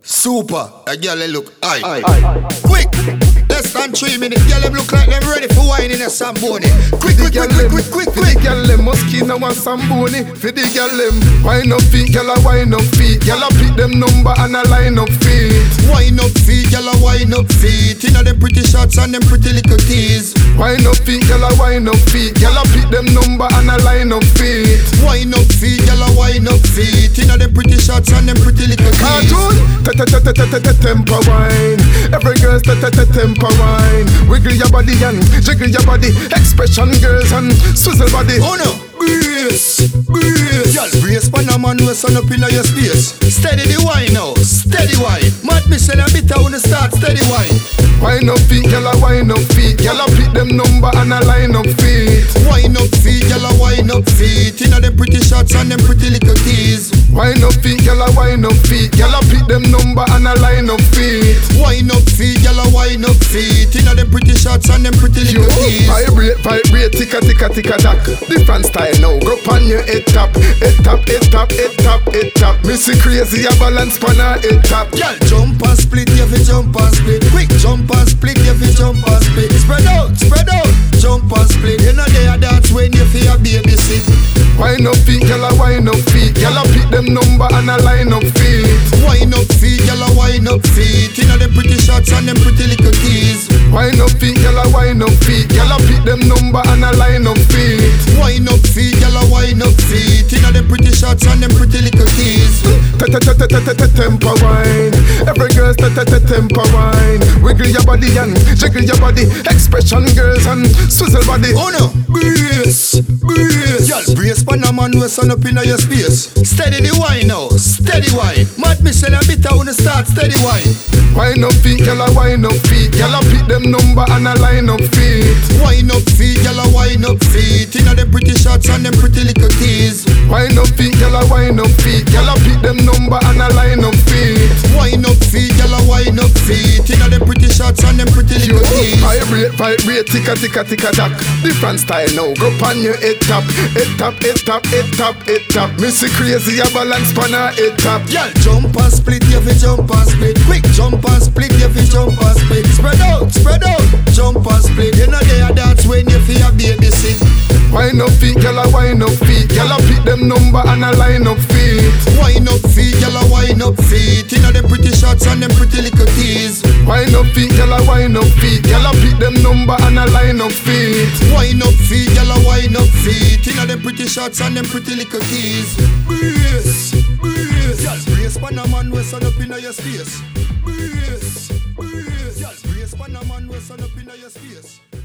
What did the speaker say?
Super. A girl they look high. Quick. Less than 3 minutes. Girl them look like them ready for wine in a Samboni. Quick. The girl them Moschino and Samboni. For the girl them wine up feet, girl a wine up feet. Girl a pick them number and a line up feet. Wine up feet, girl a wine up feet. Inna them pretty shots and them pretty little tees. Wine up feet, girl a wine up feet. Girl a pick them number and a line up feet. Wine up feet, girl a wine up feet. Inna them pretty shots and them pretty little tees. Cartoon, temper wine. Every girl's temper wine. Wiggle your body and jiggle your body. Expression girls and swizzle body. Oh no. Brace. Y'all brace pan a man who sun up inna your space. Steady the wine now, steady wine. Mad Michelle and bitter when start steady wine. Wine up feet, gyal a wine up feet. Gyal a pick them number and a line up feet. Wine up feet, gyal a wine up feet. Inna them pretty shots and them pretty little tees. Wine up feet, gyal a wine up feet. Gyal a pick them number and a line up feet. Wine up feet, gyal a wine up feet. Inna them pretty shots and them pretty little tees. Vibrate, ticka tack. Different style now, go on your head top. Missy crazy, a balance pan a head top. Girl, jump and split, you fi jump and split. Quick jump and split, you fi jump and split. Spread out, jump and split. You know they are dance when you fi a baby sit. Wine up feet, gyal a wine up feet. Gyal a pick them number and a line up feet. Wine up feet, gyal a wine up feet. Inna them pretty shots and them pretty little tees. Wine up feet, gyal a wine up feet. Gyal a pick them number and a line up feet. Wine up feet, gyal a wine up feet. Inna them pretty shots and them pretty little tees. Temper wine. Every girl's temper wine. Wiggle your body and jiggle your body. Expression girls and swizzle body. Oh no. Brace. Y'all brace pan a man who sun up inna your space. Steady the wine now, steady wine. Mad Michelle and bitter when start steady wine. Wine up feet, gyal a wine up feet. Gyal a pick them number and a line up feet. Wine up feet, gyal a wine up feet. Inna them pretty shots and them pretty little tees. Wine up feet, gyal a wine up feet. Gyal a pick them number and a line up feet. Wine up feet, gyal a wine up feet. Inna them pretty shots and them pretty little tees. Vibrate, ticka tack. Different style now, go on your head top. Missy crazy, a balance pan a head top. Girl, jump and split, you fi jump and split. Quick jump and split, you fi jump and split. Spread out, jump and split. You know they are dance when you fi a baby sit. Wine up feet, gyal a wine up feet. Gyal a pick them number and a line up feet. Wine up feet, gyal a wine up feet. Inna them pretty shots and them pretty little tees. Wine up feet, gyal a wine up feet. Gyal a pick them number and a line up feet. Wine up feet, gyal a wine up feet. Inna them pretty shots and them pretty little tees. Brace. Y'all brace pan a man who sun up inna your space. Brace. Y'all brace pan a man who sun up inna your space.